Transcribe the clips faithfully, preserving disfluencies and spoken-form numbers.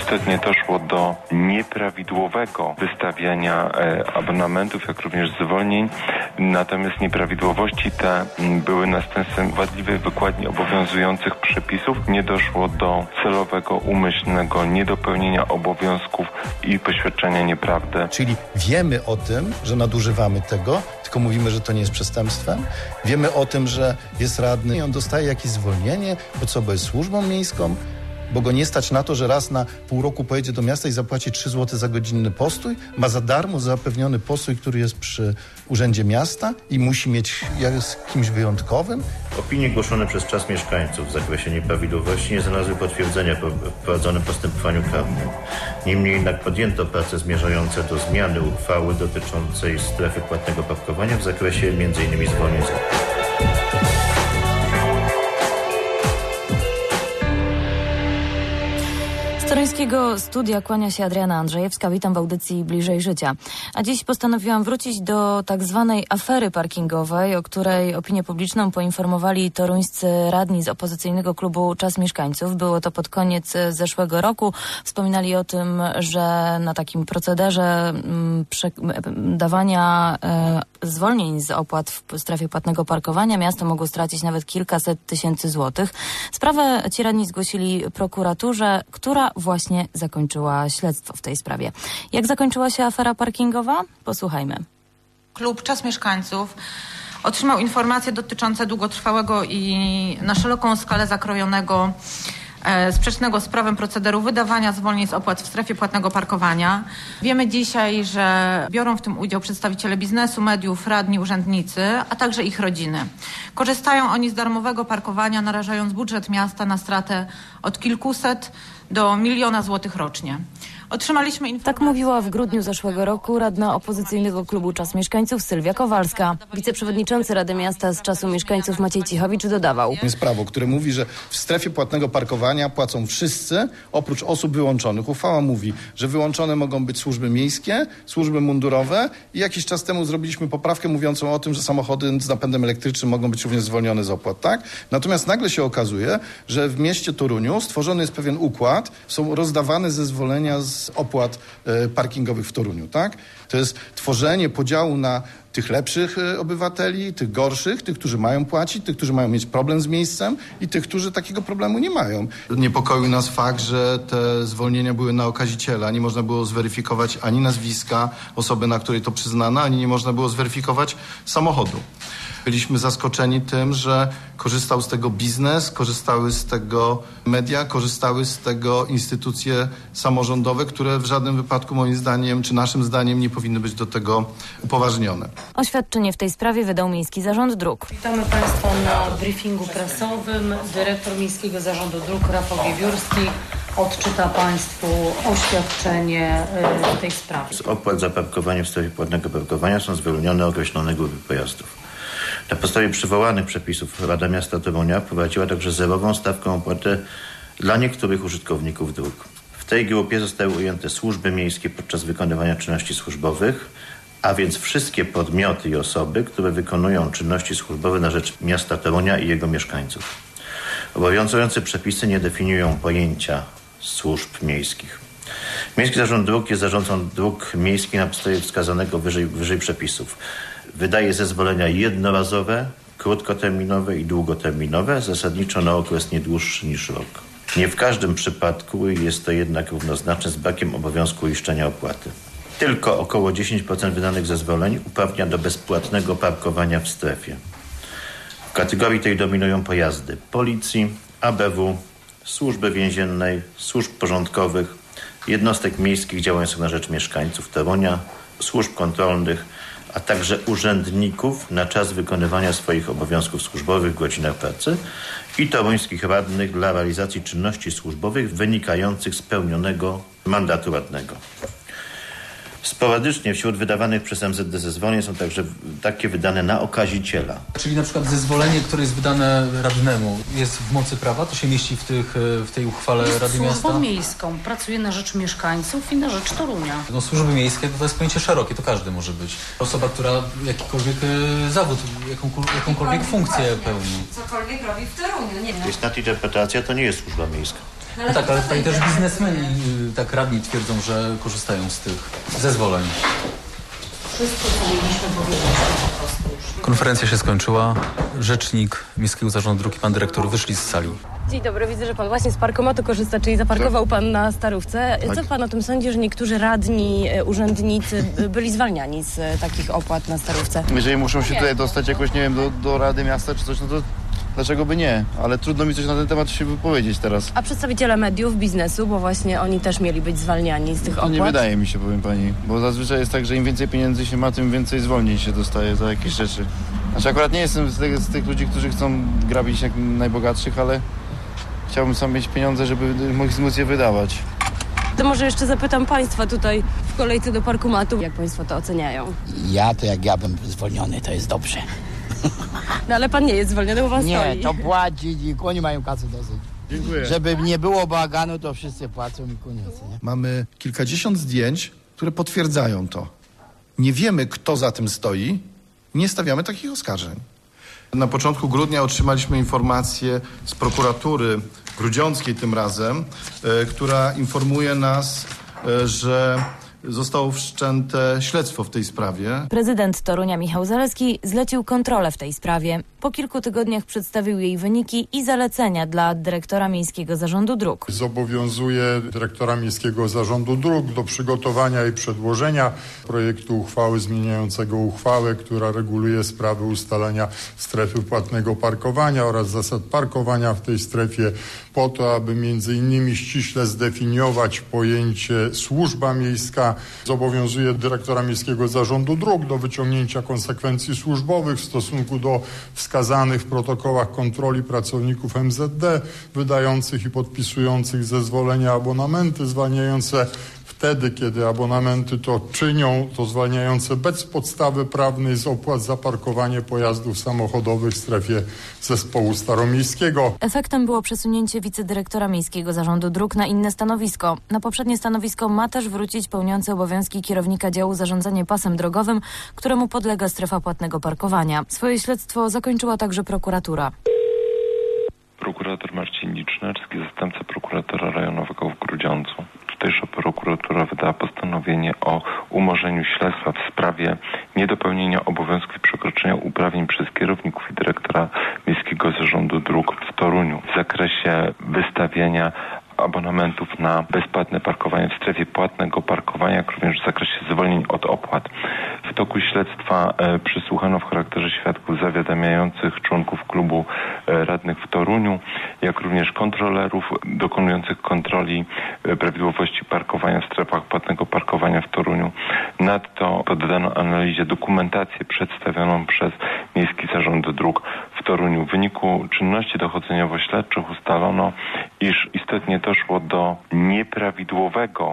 Istotnie doszło do nieprawidłowego wystawiania e, abonamentów, jak również zwolnień. Natomiast nieprawidłowości te m, były następstwem wadliwej wykładni obowiązujących przepisów. Nie doszło do celowego, umyślnego niedopełnienia obowiązków i poświadczenia nieprawdy. Czyli wiemy o tym, że nadużywamy tego, tylko mówimy, że to nie jest przestępstwem. Wiemy o tym, że jest radny i on dostaje jakieś zwolnienie, bo co, bo jest służbą miejską, bo go nie stać na to, że raz na pół roku pojedzie do miasta i zapłaci trzy złote za godzinny postój, ma za darmo zapewniony postój, który jest przy urzędzie miasta i musi mieć jak z kimś wyjątkowym. Opinie głoszone przez czas mieszkańców w zakresie nieprawidłowości nie znalazły potwierdzenia w prowadzonym postępowaniu karnym. Niemniej jednak podjęto prace zmierzające do zmiany uchwały dotyczącej strefy płatnego parkowania w zakresie między innymi zwolnień z opłat. Z toruńskiego studia kłania się Adriana Andrzejewska. Witam w audycji Bliżej Życia. A dziś postanowiłam wrócić do tak zwanej afery parkingowej, o której opinię publiczną poinformowali toruńscy radni z opozycyjnego klubu Czas Mieszkańców. Było to pod koniec zeszłego roku. Wspominali o tym, że na takim procederze m, prze, m, dawania e, zwolnień z opłat w strefie płatnego parkowania miasto mogło stracić nawet kilkaset tysięcy złotych. Sprawę ci radni zgłosili prokuraturze, która właśnie zakończyła śledztwo w tej sprawie. Jak zakończyła się afera parkingowa? Posłuchajmy. Klub Czas Mieszkańców otrzymał informacje dotyczące długotrwałego i na szeroką skalę zakrojonego e, sprzecznego z prawem procederu wydawania zwolnień z opłat w strefie płatnego parkowania. Wiemy dzisiaj, że biorą w tym udział przedstawiciele biznesu, mediów, radni, urzędnicy, a także ich rodziny. Korzystają oni z darmowego parkowania, narażając budżet miasta na stratę od kilkuset do miliona złotych rocznie. Otrzymaliśmy informację... Tak mówiła w grudniu zeszłego roku radna opozycyjnego klubu Czas Mieszkańców Sylwia Kowalska. Wiceprzewodniczący Rady Miasta z Czasu Mieszkańców Maciej Cichowicz dodawał. Jest prawo, które mówi, że w strefie płatnego parkowania płacą wszyscy, oprócz osób wyłączonych. Uchwała mówi, że wyłączone mogą być służby miejskie, służby mundurowe i jakiś czas temu zrobiliśmy poprawkę mówiącą o tym, że samochody z napędem elektrycznym mogą być również zwolnione z opłat, tak? Natomiast nagle się okazuje, że w mieście Toruniu stworzony jest pewien układ, są rozdawane zezwolenia z opłat e, parkingowych w Toruniu, tak? To jest tworzenie podziału na tych lepszych e, obywateli, tych gorszych, tych, którzy mają płacić, tych, którzy mają mieć problem z miejscem i tych, którzy takiego problemu nie mają. Niepokoił nas fakt, że te zwolnienia były na okaziciela. Nie można było zweryfikować ani nazwiska osoby, na której to przyznano, ani nie można było zweryfikować samochodu. Byliśmy zaskoczeni tym, że korzystał z tego biznes, korzystały z tego media, korzystały z tego instytucje samorządowe, które w żadnym wypadku moim zdaniem, czy naszym zdaniem nie powinny być do tego upoważnione. Oświadczenie w tej sprawie wydał Miejski Zarząd Dróg. Witamy Państwa na briefingu prasowym. Dyrektor Miejskiego Zarządu Dróg Rafał Wiewiórski odczyta Państwu oświadczenie w tej sprawie. Z opłat za parkowanie w strefie płatnego parkowania są zwolnione określone grupy pojazdów. Na podstawie przywołanych przepisów Rada Miasta Torunia wprowadziła także zerową stawkę opłaty dla niektórych użytkowników dróg. W tej grupie zostały ujęte służby miejskie podczas wykonywania czynności służbowych, a więc wszystkie podmioty i osoby, które wykonują czynności służbowe na rzecz miasta Torunia i jego mieszkańców. Obowiązujące przepisy nie definiują pojęcia służb miejskich. Miejski Zarząd Dróg jest zarządcą dróg miejskich na podstawie wskazanego wyżej, wyżej przepisów. Wydaje zezwolenia jednorazowe, krótkoterminowe i długoterminowe, zasadniczo na okres nie dłuższy niż rok. Nie w każdym przypadku jest to jednak równoznaczne z brakiem obowiązku uiszczenia opłaty. Tylko około dziesięć procent wydanych zezwoleń uprawnia do bezpłatnego parkowania w strefie. W kategorii tej dominują pojazdy policji, A B W, służby więziennej, służb porządkowych, jednostek miejskich działających na rzecz mieszkańców Torunia, służb kontrolnych, a także urzędników na czas wykonywania swoich obowiązków służbowych w godzinach pracy i toruńskich radnych dla realizacji czynności służbowych wynikających z pełnionego mandatu radnego. Sporadycznie wśród wydawanych przez M Z D zezwoleń są także takie wydane na okaziciela. Czyli na przykład zezwolenie, które jest wydane radnemu, jest w mocy prawa? To się mieści w, tych, w tej uchwale jest Rady Miasta? Służbą miejską. Pracuje na rzecz mieszkańców i na rzecz Torunia. No, służby miejskie to jest pojęcie szerokie, to każdy może być. Osoba, która jakikolwiek e, zawód, jakąkolwiek, jakąkolwiek funkcję pełni. Cokolwiek robi w Toruniu, nie wiem. Jest nadinterpretacja, to nie jest służba miejska. No tak, ale tutaj też biznesmeni, tak radni twierdzą, że korzystają z tych zezwoleń. Wszystko, co mieliśmy powiedzieć, po prostu już. Konferencja się skończyła. Rzecznik Miejskiego Zarządu Dróg i pan dyrektor wyszli z sali. Dzień dobry, widzę, że pan właśnie z parkomatu korzysta, czyli zaparkował pan na Starówce. Co tak. Pan o tym sądzi, że niektórzy radni, urzędnicy byli zwalniani z takich opłat na Starówce? Jeżeli muszą się tutaj dostać jakoś, nie wiem, do, do Rady Miasta czy coś, no to dlaczego by nie? Ale trudno mi coś na ten temat się wypowiedzieć teraz. A przedstawiciele mediów, biznesu, bo właśnie oni też mieli być zwalniani z tych opłat? To nie wydaje mi się, powiem pani, bo zazwyczaj jest tak, że im więcej pieniędzy się ma, tym więcej zwolnień się dostaje za jakieś rzeczy. Znaczy akurat nie jestem z tych, z tych ludzi, którzy chcą grabić jak najbogatszych, ale chciałbym sam mieć pieniądze, żeby móc je wydawać. To może jeszcze zapytam państwa tutaj w kolejce do parkomatu, jak państwo to oceniają? Ja to jak ja bym zwolniony, to jest dobrze. No ale pan nie jest zwolniony, bo pan nie, stoi. Nie, to płaci i oni mają kasy dosyć. Dziękuję. Żeby nie było bałaganu, to wszyscy płacą i koniec. Nie? Mamy kilkadziesiąt zdjęć, które potwierdzają to. Nie wiemy, kto za tym stoi, nie stawiamy takich oskarżeń. Na początku grudnia otrzymaliśmy informację z prokuratury grudziąckiej tym razem, y, która informuje nas, y, że zostało wszczęte śledztwo w tej sprawie. Prezydent Torunia Michał Zalewski zlecił kontrolę w tej sprawie. Po kilku tygodniach przedstawił jej wyniki i zalecenia dla dyrektora Miejskiego Zarządu Dróg. Zobowiązuje dyrektora Miejskiego Zarządu Dróg do przygotowania i przedłożenia projektu uchwały zmieniającego uchwałę, która reguluje sprawy ustalania strefy płatnego parkowania oraz zasad parkowania w tej strefie, po to, aby między innymi ściśle zdefiniować pojęcie służba miejska. Zobowiązuje dyrektora Miejskiego Zarządu Dróg do wyciągnięcia konsekwencji służbowych w stosunku do wskazanych w protokołach kontroli pracowników M Z D wydających i podpisujących zezwolenia abonamenty zwalniające wtedy, kiedy abonamenty to czynią, to zwalniające bez podstawy prawnej z opłat za parkowanie pojazdów samochodowych w strefie zespołu staromiejskiego. Efektem było przesunięcie wicedyrektora Miejskiego Zarządu Dróg na inne stanowisko. Na poprzednie stanowisko ma też wrócić pełniący obowiązki kierownika działu zarządzanie pasem drogowym, któremu podlega strefa płatnego parkowania. Swoje śledztwo zakończyła także prokuratura. Prokurator Marcin Licznerski, zastępca prokuratora rejonowego w Grudziądzu. Tutejsza prokuratura wydała postanowienie o umorzeniu śledztwa w sprawie niedopełnienia obowiązków i przekroczenia uprawnień przez kierowników i dyrektora Miejskiego Zarządu Dróg w Toruniu w zakresie wystawiania abonamentów na bezpłatne parkowanie w strefie płatnego parkowania, jak również w zakresie zwolnień od opłat. W toku śledztwa e, przysłuchano w charakterze świadków zawiadamiających członków klubu e, radnych w Toruniu, jak również kontrolerów dokonujących kontroli e, prawidłowości parkowania w strefach płatnego parkowania w Toruniu. Nadto poddano analizie dokumentację przedstawioną przez Miejski Zarząd Dróg w Toruniu. W wyniku czynności dochodzeniowo-śledczych ustalono, iż istotnie doszło do nieprawidłowego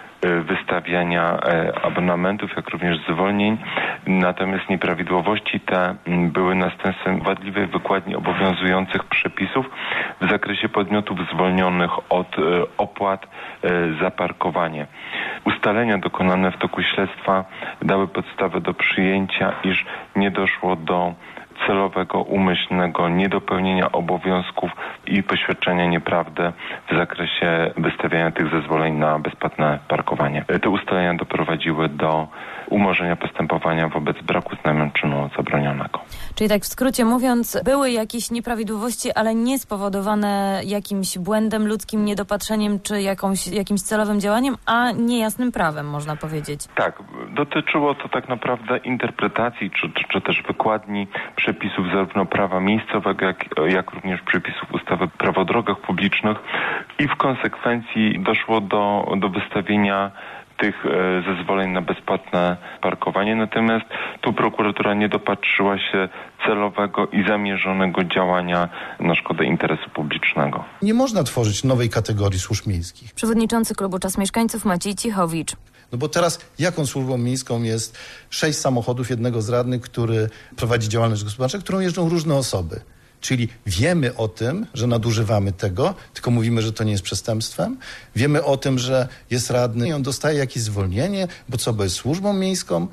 wystawiania abonamentów, jak również zwolnień. Natomiast nieprawidłowości te były następstwem wadliwej wykładni obowiązujących przepisów w zakresie podmiotów zwolnionych od opłat za parkowanie. Ustalenia dokonane w toku śledztwa dały podstawę do przyjęcia, iż nie doszło do celowego, umyślnego niedopełnienia obowiązków i poświadczenia nieprawdy w zakresie wystawiania tych zezwoleń na bezpłatne parkowanie. Te ustalenia doprowadziły do umorzenia postępowania wobec braku znamion czynu zabronionego. Czyli tak w skrócie mówiąc, były jakieś nieprawidłowości, ale nie spowodowane jakimś błędem ludzkim, niedopatrzeniem czy jakąś, jakimś celowym działaniem, a niejasnym prawem, można powiedzieć. Tak, dotyczyło to tak naprawdę interpretacji czy, czy, czy też wykładni przepisów zarówno prawa miejscowego, jak, jak również przepisów ustawy Prawo o drogach publicznych i w konsekwencji doszło do, do wystawienia tych e, zezwoleń na bezpłatne parkowanie. Natomiast tu prokuratura nie dopatrzyła się celowego i zamierzonego działania na szkodę interesu publicznego. Nie można tworzyć nowej kategorii służb miejskich. Przewodniczący klubu Czas Mieszkańców Maciej Cichowicz. No bo teraz jaką służbą miejską jest sześć samochodów jednego z radnych, który prowadzi działalność gospodarczą, którą jeżdżą różne osoby. Czyli wiemy o tym, że nadużywamy tego, tylko mówimy, że to nie jest przestępstwem. Wiemy o tym, że jest radny i on dostaje jakieś zwolnienie, bo co, bo jest służbą miejską.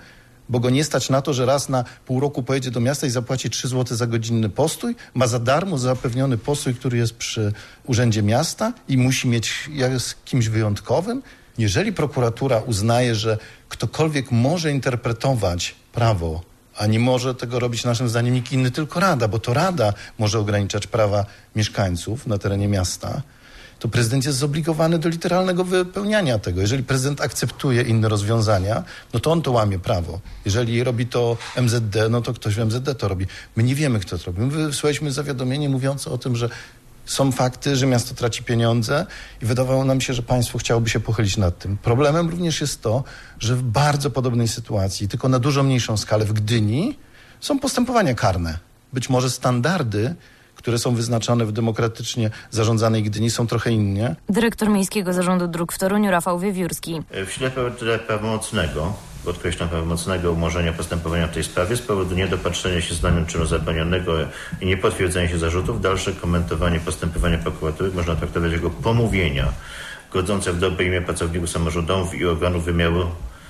bo go nie stać na to, że raz na pół roku pojedzie do miasta i zapłaci trzy złote za godzinny postój, ma za darmo zapewniony postój, który jest przy urzędzie miasta i musi mieć z kimś wyjątkowym. Jeżeli prokuratura uznaje, że ktokolwiek może interpretować prawo, a nie może tego robić naszym zdaniem nikt inny, tylko Rada, bo to Rada może ograniczać prawa mieszkańców na terenie miasta, to prezydent jest zobligowany do literalnego wypełniania tego. Jeżeli prezydent akceptuje inne rozwiązania, no to on to łamie prawo. Jeżeli robi to M Z D, no to ktoś w M Z D to robi. My nie wiemy, kto to robi. My wysłaliśmy zawiadomienie mówiące o tym, że są fakty, że miasto traci pieniądze i wydawało nam się, że państwo chciałoby się pochylić nad tym. Problemem również jest to, że w bardzo podobnej sytuacji, tylko na dużo mniejszą skalę w Gdyni, są postępowania karne. Być może standardy, które są wyznaczone w demokratycznie zarządzanej Gdyni, są trochę inne. Dyrektor Miejskiego Zarządu Dróg w Toruniu Rafał Wiewiórski. W ślepę prawomocnego, podkreślam prawomocnego umorzenia postępowania w tej sprawie z powodu niedopatrzenia się znamion czynu zabronionego i niepotwierdzenia się zarzutów, dalsze komentowanie postępowania prokuratury można traktować jako pomówienia godzące w dobre imię pracowników samorządowych i organów wymiaru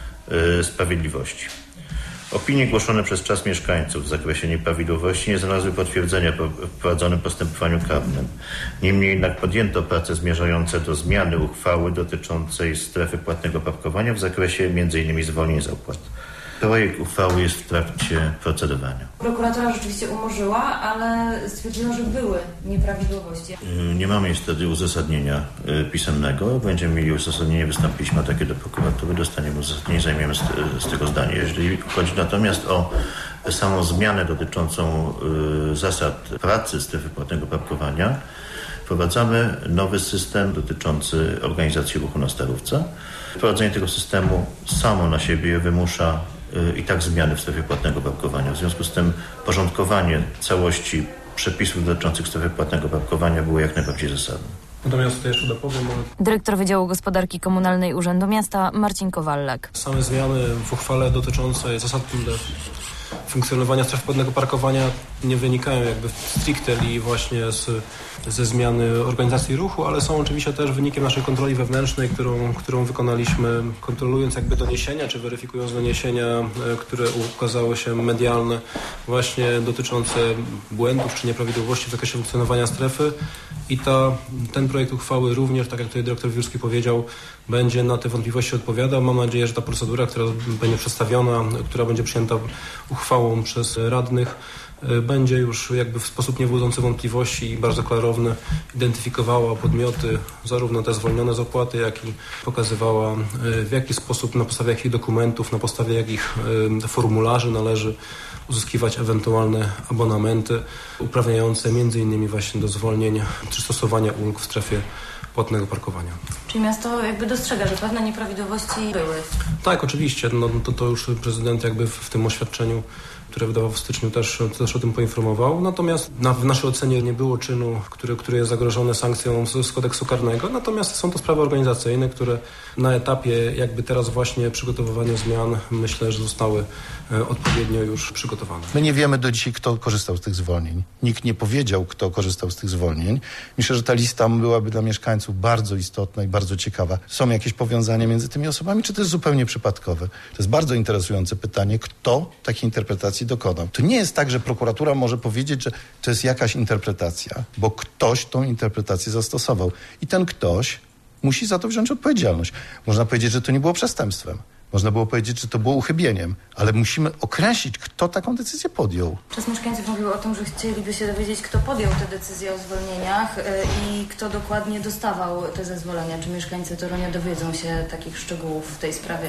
yy, sprawiedliwości. Opinie głoszone przez czas mieszkańców w zakresie nieprawidłowości nie znalazły potwierdzenia w prowadzonym postępowaniu karnym. Niemniej jednak podjęto prace zmierzające do zmiany uchwały dotyczącej strefy płatnego parkowania w zakresie między innymi zwolnień z opłat. Projekt uchwały jest w trakcie procedowania. Prokuratura rzeczywiście umorzyła, ale stwierdziła, że były nieprawidłowości. Nie mamy niestety uzasadnienia pisemnego. Będziemy mieli uzasadnienie, wystąpiliśmy o takie do prokuratury, dostaniemy uzasadnienie, zajmiemy z, z tego zdania. Jeżeli chodzi natomiast o samą zmianę dotyczącą y, zasad pracy strefy płatnego parkowania, wprowadzamy nowy system dotyczący organizacji ruchu na Starówce. Wprowadzenie tego systemu samo na siebie wymusza i tak zmiany w strefie płatnego parkowania. W związku z tym porządkowanie całości przepisów dotyczących strefy płatnego parkowania było jak najbardziej zasadne. Natomiast tutaj jeszcze dopowiem... Dyrektor Wydziału Gospodarki Komunalnej Urzędu Miasta Marcin Kowalek. Same zmiany w uchwale dotyczące zasad funkcjonowania stref płatnego parkowania nie wynikają jakby stricte i właśnie z, ze zmiany organizacji ruchu, ale są oczywiście też wynikiem naszej kontroli wewnętrznej, którą, którą wykonaliśmy kontrolując jakby doniesienia, czy weryfikując doniesienia, które ukazały się medialne właśnie dotyczące błędów czy nieprawidłowości w zakresie funkcjonowania strefy i ta, ten projekt uchwały również, tak jak tutaj dyrektor Wiewiórski powiedział, będzie na te wątpliwości odpowiadał. Mam nadzieję, że ta procedura, która będzie przedstawiona, która będzie przyjęta uchwałą przez radnych, będzie już jakby w sposób niewodzący wątpliwości i bardzo klarowny identyfikowała podmioty, zarówno te zwolnione z opłaty, jak i pokazywała w jaki sposób, na podstawie jakich dokumentów, na podstawie jakich formularzy należy uzyskiwać ewentualne abonamenty uprawniające między innymi właśnie do zwolnień czy stosowania ulg w strefie płatnego parkowania. Czyli miasto jakby dostrzega, że pewne nieprawidłowości były. Tak, oczywiście. No, to, to już prezydent jakby w, w tym oświadczeniu, które wydawał w styczniu, też, też o tym poinformował. Natomiast na, w naszej ocenie nie było czynu, który, który jest zagrożony sankcją z, z kodeksu karnego. Natomiast są to sprawy organizacyjne, które na etapie jakby teraz właśnie przygotowywania zmian myślę, że zostały e, odpowiednio już przygotowane. My nie wiemy do dzisiaj, kto korzystał z tych zwolnień. Nikt nie powiedział, kto korzystał z tych zwolnień. Myślę, że ta lista byłaby dla mieszkańców bardzo istotna i bardzo ciekawa. Są jakieś powiązania między tymi osobami, czy to jest zupełnie przypadkowe? To jest bardzo interesujące pytanie, kto takiej interpretacji dokonał. To nie jest tak, że prokuratura może powiedzieć, że to jest jakaś interpretacja, bo ktoś tą interpretację zastosował. I ten ktoś musi za to wziąć odpowiedzialność. Można powiedzieć, że to nie było przestępstwem. Można było powiedzieć, że to było uchybieniem, ale musimy określić, kto taką decyzję podjął. Przez mieszkańców mówiło o tym, że chcieliby się dowiedzieć, kto podjął te decyzje o zwolnieniach i kto dokładnie dostawał te zezwolenia. Czy mieszkańcy Torunia dowiedzą się takich szczegółów w tej sprawie?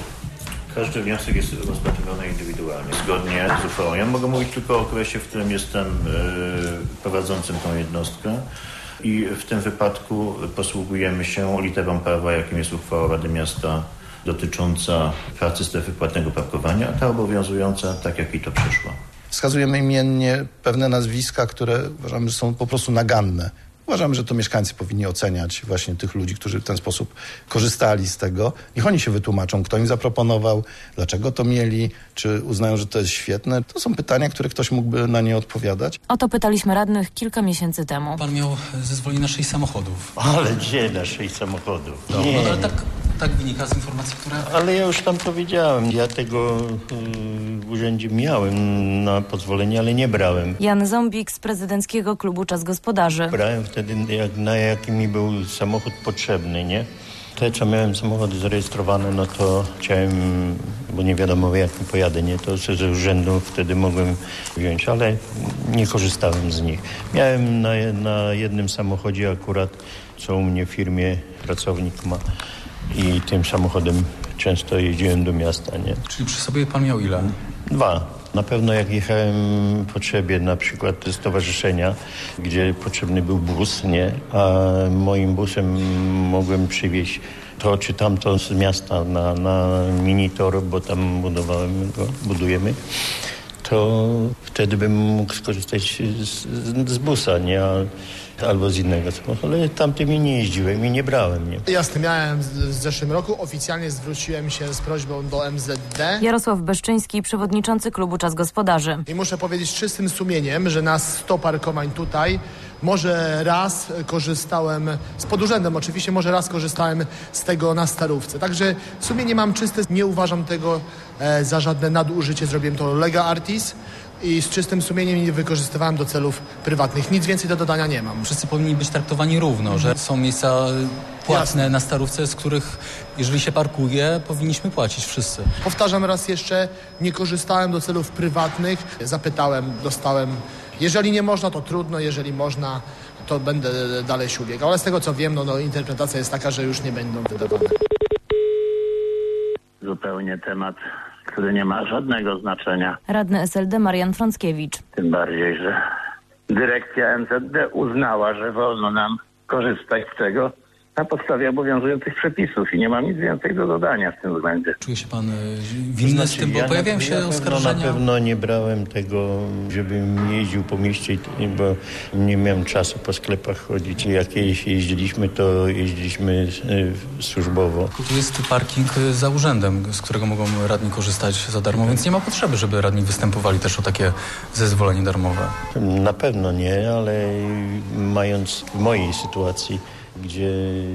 Każdy wniosek jest rozpatrywany indywidualnie, zgodnie z uchwałą. Ja mogę mówić tylko o okresie, w którym jestem yy, prowadzącym tą jednostkę i w tym wypadku posługujemy się literą prawa, jakim jest uchwała Rady Miasta dotycząca pracy strefy płatnego parkowania, a ta obowiązująca tak, jak i to przyszło. Wskazujemy imiennie pewne nazwiska, które uważamy, że są po prostu naganne. Uważamy, że to mieszkańcy powinni oceniać właśnie tych ludzi, którzy w ten sposób korzystali z tego. Niech oni się wytłumaczą, kto im zaproponował, dlaczego to mieli, czy uznają, że to jest świetne. To są pytania, które ktoś mógłby na nie odpowiadać. O to pytaliśmy radnych kilka miesięcy temu. Pan miał zezwolenie na sześć samochodów. Ale gdzie na sześć samochodów? No, nie. no ale tak Tak wynika z informacji, które... Ale ja już tam powiedziałem, ja tego y, w urzędzie miałem na pozwolenie, ale nie brałem. Jan Zombik z Prezydenckiego Klubu Czas Gospodarzy. Brałem wtedy, jak, na jaki mi był samochód potrzebny, nie? Te, co miałem samochody zarejestrowane, no to chciałem, bo nie wiadomo jak pojadę, nie? To z urzędu wtedy mogłem wziąć, ale nie korzystałem z nich. Miałem na, na jednym samochodzie akurat, co u mnie w firmie pracownik ma i tym samochodem często jeździłem do miasta, nie? Czyli przy sobie pan miał ile? Dwa. Na pewno jak jechałem w potrzebie na przykład stowarzyszenia, gdzie potrzebny był bus, nie? A moim busem mogłem przywieźć to czy tamto z miasta na, na minitor, bo tam budowałem go, budujemy, to wtedy bym mógł skorzystać z, z busa, nie? Albo z innego samochodu, ale tamtymi nie jeździłem i nie brałem, nie? Jasne, miałem w, w zeszłym roku. Oficjalnie zwróciłem się z prośbą do M Z D. Jarosław Beszczyński, przewodniczący Klubu Czas Gospodarzy. I muszę powiedzieć z czystym sumieniem, że na sto parkowań tutaj może raz korzystałem, z podurzędem oczywiście, może raz korzystałem z tego na Starówce. Także sumienie mam czyste, nie uważam tego e, za żadne nadużycie. Zrobiłem to lega artis i z czystym sumieniem nie wykorzystywałem do celów prywatnych. Nic więcej do dodania nie mam. Wszyscy powinni być traktowani równo, mhm. że są miejsca płatne Jasne. na Starówce, z których jeżeli się parkuje, powinniśmy płacić wszyscy. Powtarzam raz jeszcze, nie korzystałem do celów prywatnych. Zapytałem, dostałem. Jeżeli nie można, to trudno. Jeżeli można, to będę dalej się ubiegał. Ale z tego co wiem, no, no interpretacja jest taka, że już nie będą wydawane. Zupełnie temat, który nie ma żadnego znaczenia. Radny S L D Marian Frąckiewicz. Tym bardziej, że dyrekcja M Z D uznała, że wolno nam korzystać z tego na podstawie obowiązujących przepisów i nie mam nic więcej do dodania w tym względzie. Czuje się pan winny znaczy, z tym, bo ja pojawiają się ja oskarżenia? Na pewno nie brałem tego, żebym jeździł po mieście, bo nie miałem czasu po sklepach chodzić. Jak jeździliśmy, to jeździliśmy służbowo. Tu jest parking za urzędem, z którego mogą radni korzystać za darmo, więc nie ma potrzeby, żeby radni występowali też o takie zezwolenie darmowe. Na pewno nie, ale mając w mojej sytuacji, gdzie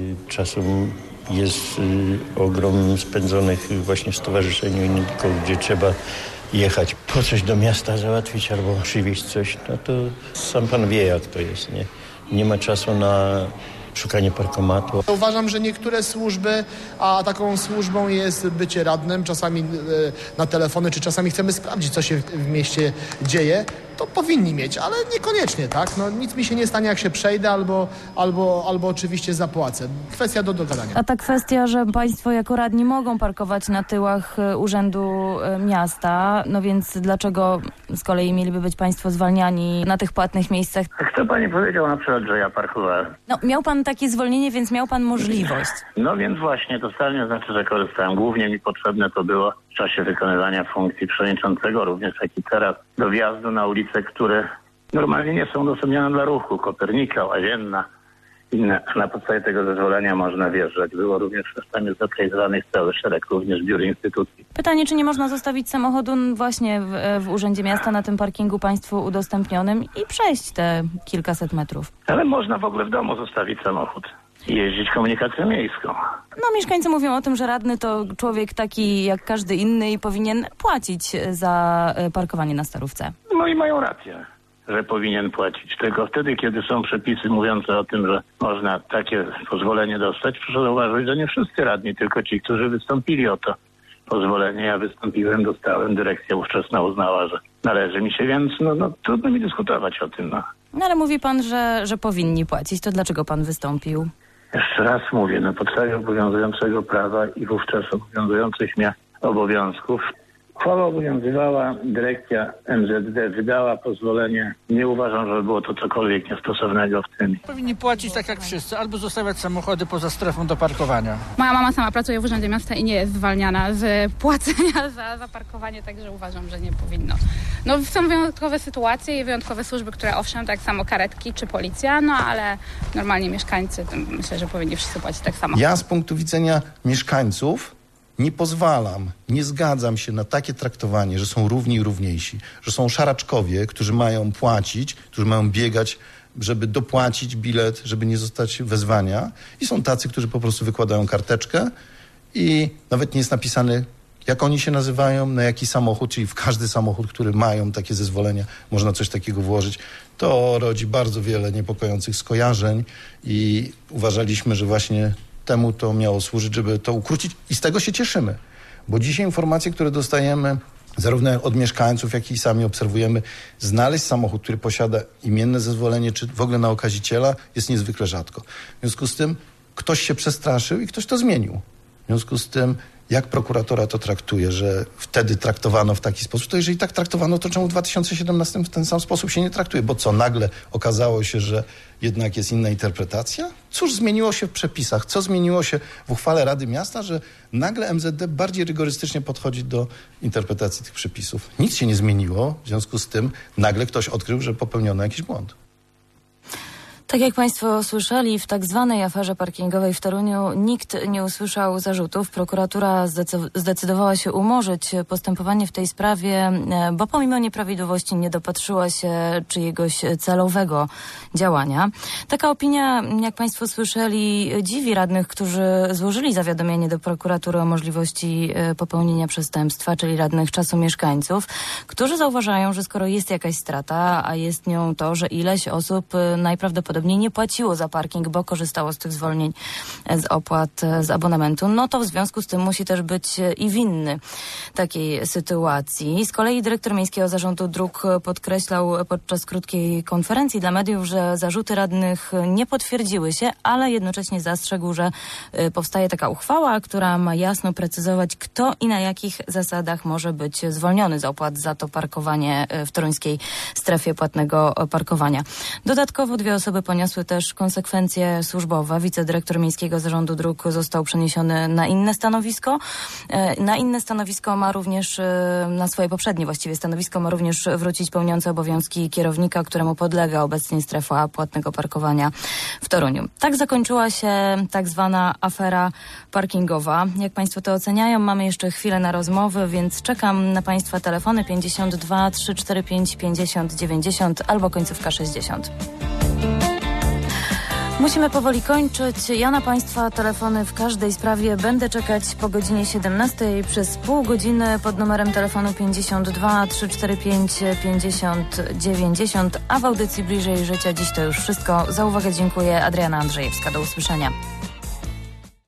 czasem jest y, ogrom spędzonych właśnie w stowarzyszeniu i nie tylko, gdzie trzeba jechać po coś do miasta załatwić albo przywieźć coś, no to sam pan wie, jak to jest, nie? Nie ma czasu na szukanie parkomatu. Uważam, że niektóre służby, a taką służbą jest bycie radnym, czasami na telefony, czy czasami chcemy sprawdzić, co się w mieście dzieje, to powinni mieć, ale niekoniecznie, tak? No, nic mi się nie stanie, jak się przejdę, albo, albo, albo oczywiście zapłacę. Kwestia do dogadania. A ta kwestia, że państwo jako radni mogą parkować na tyłach urzędu miasta, no więc dlaczego z kolei mieliby być państwo zwalniani na tych płatnych miejscach? Kto pani powiedział na przykład, że ja parkowałem? No, miał pan takie zwolnienie, więc miał pan możliwość. No więc właśnie, to wcale nie znaczy, że korzystałem. Głównie mi potrzebne to było w czasie wykonywania funkcji przewodniczącego, również jak i teraz, do wjazdu na ulice, które normalnie nie są udostępniane dla ruchu. Kopernika, Łazienna, inne. Na podstawie tego zezwolenia można wjeżdżać. Było również tam jest zlokalizowanych cały szereg również biur instytucji. Pytanie, czy nie można zostawić samochodu właśnie w, w Urzędzie Miasta na tym parkingu państwu udostępnionym i przejść te kilkaset metrów? Ale można w ogóle w domu zostawić samochód i jeździć komunikacją miejską. No, mieszkańcy mówią o tym, że radny to człowiek taki jak każdy inny i powinien płacić za parkowanie na Starówce. No i mają rację, że powinien płacić. Tylko wtedy, kiedy są przepisy mówiące o tym, że można takie pozwolenie dostać, proszę zauważyć, że nie wszyscy radni, tylko ci, którzy wystąpili o to pozwolenie. Ja wystąpiłem, dostałem, dyrekcja ówczesna uznała, że należy mi się, więc no, no trudno mi dyskutować o tym. No. No ale mówi pan, że, że powinni płacić. To dlaczego pan wystąpił? Jeszcze raz mówię, na podstawie obowiązującego prawa i wówczas obowiązujących mnie obowiązków uchwała obowiązywała, dyrekcja M Z D wydała pozwolenie. Nie uważam, że było to cokolwiek niestosownego w tym. Powinni płacić tak jak wszyscy, albo zostawiać samochody poza strefą do parkowania. Moja mama sama pracuje w Urzędzie Miasta i nie jest zwalniana z płacenia za, za parkowanie, także uważam, że nie powinno. No są wyjątkowe sytuacje i wyjątkowe służby, które owszem, tak samo karetki czy policja, no ale normalnie mieszkańcy, to myślę, że powinni wszyscy płacić tak samo. Ja z punktu widzenia mieszkańców nie pozwalam, nie zgadzam się na takie traktowanie, że są równi i równiejsi, że są szaraczkowie, którzy mają płacić, którzy mają biegać, żeby dopłacić bilet, żeby nie zostać wezwania i są tacy, którzy po prostu wykładają karteczkę i nawet nie jest napisany, jak oni się nazywają, na jaki samochód, czyli w każdy samochód, który mają takie zezwolenia, można coś takiego włożyć. To rodzi bardzo wiele niepokojących skojarzeń i uważaliśmy, że właśnie temu to miało służyć, żeby to ukrócić i z tego się cieszymy. Bo dzisiaj informacje, które dostajemy zarówno od mieszkańców, jak i sami obserwujemy, znaleźć samochód, który posiada imienne zezwolenie, czy w ogóle na okaziciela, jest niezwykle rzadko. W związku z tym ktoś się przestraszył i ktoś to zmienił. W związku z tym, jak prokuratora to traktuje, że wtedy traktowano w taki sposób, to jeżeli tak traktowano, to czemu w dwa tysiące siedemnastym w ten sam sposób się nie traktuje? Bo co, nagle okazało się, że jednak jest inna interpretacja? Cóż zmieniło się w przepisach? Co zmieniło się w uchwale Rady Miasta, że nagle M Z D bardziej rygorystycznie podchodzi do interpretacji tych przepisów? Nic się nie zmieniło, w związku z tym nagle ktoś odkrył, że popełniono jakiś błąd. Tak jak Państwo słyszeli, w tak zwanej aferze parkingowej w Toruniu nikt nie usłyszał zarzutów. Prokuratura zdecydowała się umorzyć postępowanie w tej sprawie, bo pomimo nieprawidłowości nie dopatrzyła się czyjegoś celowego działania. Taka opinia, jak Państwo słyszeli, dziwi radnych, którzy złożyli zawiadomienie do prokuratury o możliwości popełnienia przestępstwa, czyli radnych Czasu Mieszkańców, którzy zauważają, że skoro jest jakaś strata, a jest nią to, że ileś osób najprawdopodobniej nie płaciło za parking, bo korzystało z tych zwolnień z opłat z abonamentu, no to w związku z tym musi też być i winny takiej sytuacji. Z kolei dyrektor Miejskiego Zarządu Dróg podkreślał podczas krótkiej konferencji dla mediów, że zarzuty radnych nie potwierdziły się, ale jednocześnie zastrzegł, że powstaje taka uchwała, która ma jasno precyzować, kto i na jakich zasadach może być zwolniony z opłat za to parkowanie w toruńskiej strefie płatnego parkowania. Dodatkowo dwie osoby poniosły też konsekwencje służbowe. Wicedyrektor Miejskiego Zarządu Dróg został przeniesiony na inne stanowisko. Na inne stanowisko ma również, na swoje poprzednie właściwie stanowisko ma również wrócić pełniący obowiązki kierownika, któremu podlega obecnie strefa płatnego parkowania w Toruniu. Tak zakończyła się tak zwana afera parkingowa. Jak Państwo to oceniają? Mamy jeszcze chwilę na rozmowy, więc czekam na Państwa telefony pięćdziesiąt dwa trzy cztery pięć pięćdziesiąt dziewięćdziesiąt albo końcówka sześćdziesiąt. Musimy powoli kończyć. Ja na Państwa telefony w każdej sprawie będę czekać po godzinie siedemnastej przez pół godziny pod numerem telefonu pięćdziesiąt dwa trzy cztery pięć pięćdziesiąt dziewięćdziesiąt, a w audycji Bliżej Życia dziś to już wszystko. Za uwagę dziękuję. Adriana Andrzejewska. Do usłyszenia.